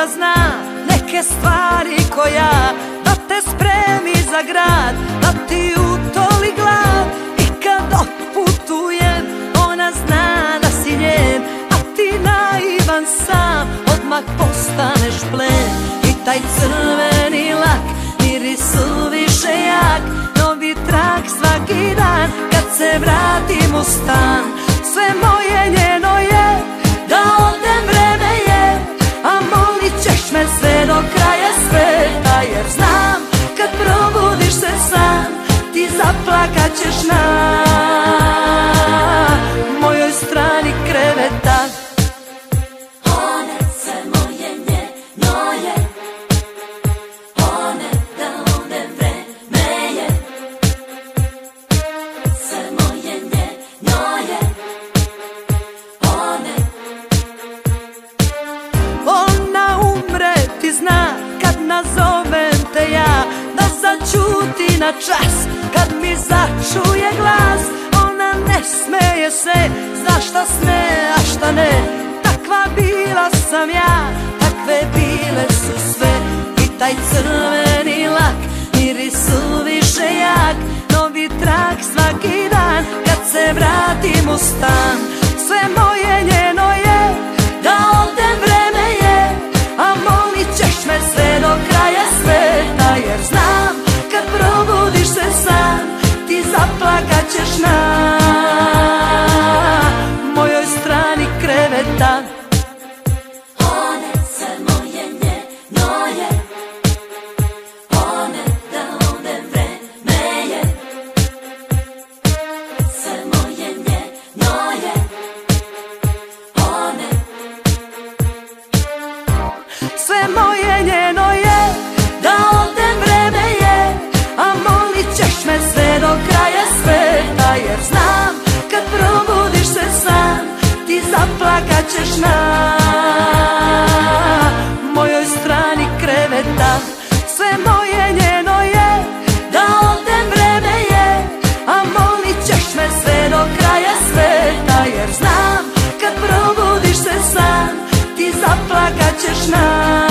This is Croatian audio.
da zna neke stvari ko ja, da te spremi za grad, da ti utoli glad. I kad otputujem, ona zna da si njen, a ti naivan sam, odmah postaneš plen. I taj crveni lak, miris suviše jak, novi trak svaki dan, kad se vratim u stan. Sve moje njeno je, da odem vreme je, a molit ćeš me sve do kraja sveta. Jer znam, kad probudiš se sam, ti zaplakat ćeš na mojoj strani kreveta. Nazovem te ja, da začuti na čas, kad mi začuje glas. Ona ne smeje se, zna šta sme, a šta ne. Takva bila sam ja, takve bile su sve. I taj crveni lak, miris suviše jak, novi trak svaki dan, kad se vratim u stan. Sve moje njeno je, da odem vreme je, a molit ćeš me sve do kraja sveta. Jer znam, kad probudiš se sam, ti zaplakat ćeš na mojoj strani kreveta. Sve moje njeno je, da odem vreme je, a molit ćeš me sve do kraja sveta. Jer znam, kad probudiš se sam, ti zaplakat ćeš na mojoj strani kreveta. Sve moje njeno je, da odem vreme je, a molit ćeš me sve do kraja sveta. Jer znam, kad probudiš se sam, ti zaplakat ćeš na